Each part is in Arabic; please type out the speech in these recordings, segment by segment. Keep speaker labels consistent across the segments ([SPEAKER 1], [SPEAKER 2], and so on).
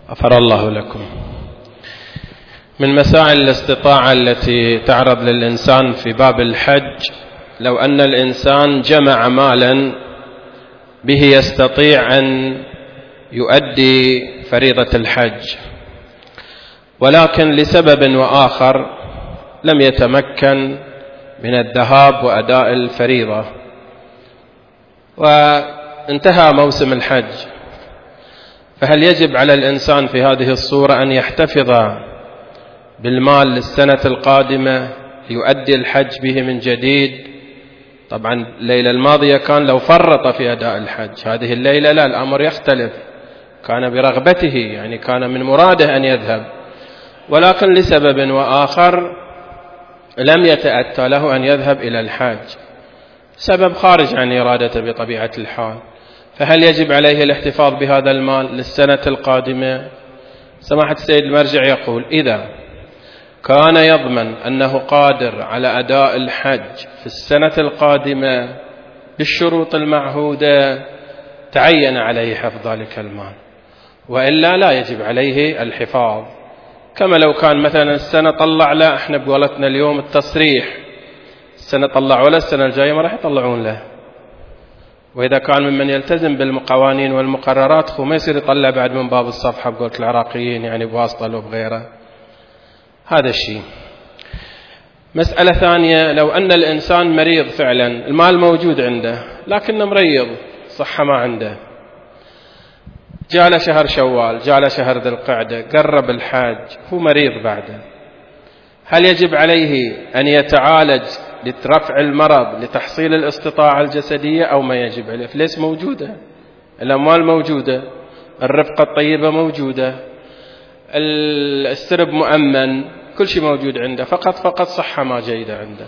[SPEAKER 1] غفر الله لكم. من مسائل الاستطاعة التي تعرض للإنسان في باب الحج، لو أن الإنسان جمع مالا به يستطيع أن يؤدي فريضة الحج، ولكن لسبب وآخر لم يتمكن من الذهاب وأداء الفريضة، وانتهى موسم الحج، فهل يجب على الإنسان في هذه الصورة أن يحتفظ بالمال للسنة القادمة ليؤدي الحج به من جديد؟ طبعا الليلة الماضية كان لو فرط في أداء الحج، هذه الليلة لا، الأمر يختلف، كان برغبته، يعني كان من مراده أن يذهب، ولكن لسبب وآخر لم يتأتى له أن يذهب إلى الحج، سبب خارج عن إرادته بطبيعة الحال، فهل يجب عليه الاحتفاظ بهذا المال للسنة القادمة؟ سماحة السيد المرجع يقول: إذا كان يضمن أنه قادر على أداء الحج في السنة القادمة بالشروط المعهودة تعين عليه حفظ ذلك المال، وإلا لا يجب عليه الحفاظ. كما لو كان مثلا السنة طلع له، احنا بقولتنا اليوم التصريح، السنة طلعوا له، السنة الجاية ما راح يطلعون له، وإذا كان ممن يلتزم بالقوانين والمقررات هو ما يصير يطلع بعد من باب الصفحة بقولة العراقيين، يعني بواسطة لو بغيره. هذا الشيء. مسألة ثانية، لو أن الإنسان مريض فعلا، المال موجود عنده لكنه مريض، صحة ما عنده، جاء له شهر شوال، جاء له شهر ذي القعدة، قرب الحاج، هو مريض بعده، هل يجب عليه أن يتعالج لرفع المرض لتحصيل الاستطاعة الجسدية أو ما يجب عليه؟ ليس موجودة، الأموال موجودة، الرفقة الطيبة موجودة، السرب مؤمن، كل شيء موجود عنده، فقط صحة ما جيدة عنده.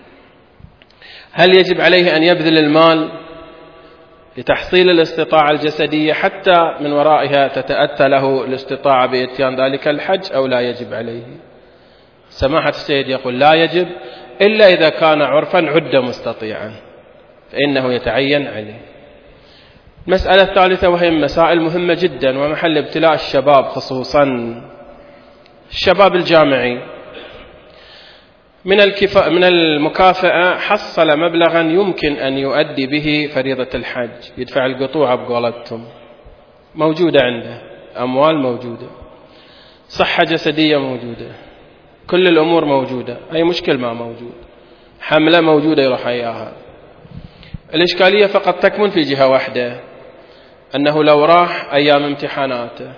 [SPEAKER 1] هل يجب عليه أن يبذل المال لتحصيل الاستطاعة الجسدية حتى من ورائها تتأتى له الاستطاعة بإتيان ذلك الحج أو لا يجب عليه؟ سماحة السيد يقول: لا يجب إلا إذا كان عرفا عد مستطيعا فإنه يتعين عليه. المسألة الثالثة، وهي مسائل مهمة جدا ومحل ابتلاء الشباب، خصوصا الشباب الجامعي، من المكافأة حصل مبلغا يمكن أن يؤدي به فريضة الحج، يدفع القطوعة بقولتهم، موجودة عنده، أموال موجودة، صحة جسدية موجودة، كل الأمور موجودة، أي مشكل ما موجود، حملة موجودة يروح إياها. الإشكالية فقط تكمن في جهة واحدة، أنه لو راح أيام امتحاناته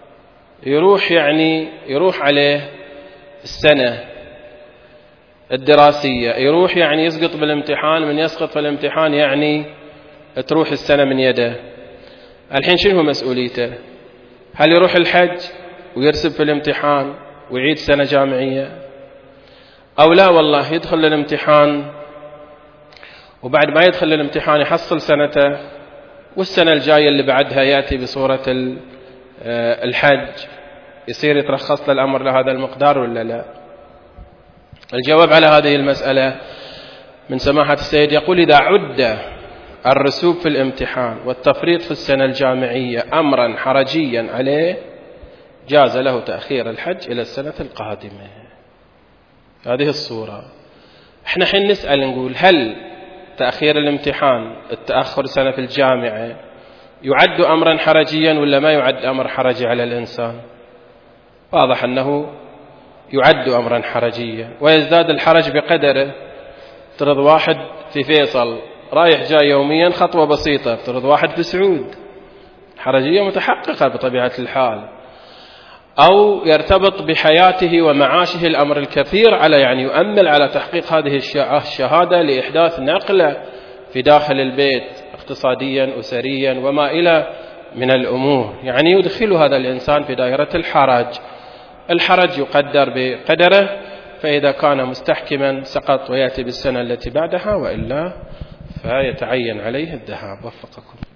[SPEAKER 1] يروح عليه السنة الدراسية، يروح يعني يسقط بالامتحان، من يسقط في الامتحان يعني تروح السنة من يده. الحين شنو مسؤوليته؟ هل يروح الحج ويرسب في الامتحان ويعيد سنة جامعية، أو لا والله يدخل للامتحان وبعد ما يدخل للامتحان يحصل سنته، والسنة الجاية اللي بعدها يأتي بصورة الحج، يصير يترخص للأمر لهذا المقدار ولا لا؟ الجواب على هذه المسألة من سماحة السيد يقول: إذا عد الرسوب في الامتحان والتفريط في السنة الجامعية أمرا حرجيا عليه جاز له تأخير الحج إلى السنة القادمة. هذه الصورة. احنا حين نسأل نقول: هل تأخير الامتحان، التأخر سنة في الجامعة، يعد أمرا حرجيا ولا ما يعد أمر حرجي على الإنسان؟ واضح أنه يعد أمرا حرجيا، ويزداد الحرج بقدره. افترض واحد في فيصل رايح جاي يوميا خطوة بسيطة، افترض واحد في سعود، حرجية متحققة بطبيعة الحال، أو يرتبط بحياته ومعاشه الأمر الكثير على يعني يؤمل على تحقيق هذه الشهادة لإحداث نقلة في داخل البيت اقتصاديا أسريا وما إلى من الأمور، يعني يدخل هذا الإنسان في دائرة الحرج. الحرج يقدر بقدره، فإذا كان مستحكما سقط ويأتي بالسنة التي بعدها، وإلا فيتعين عليه الذهاب. وفقكم.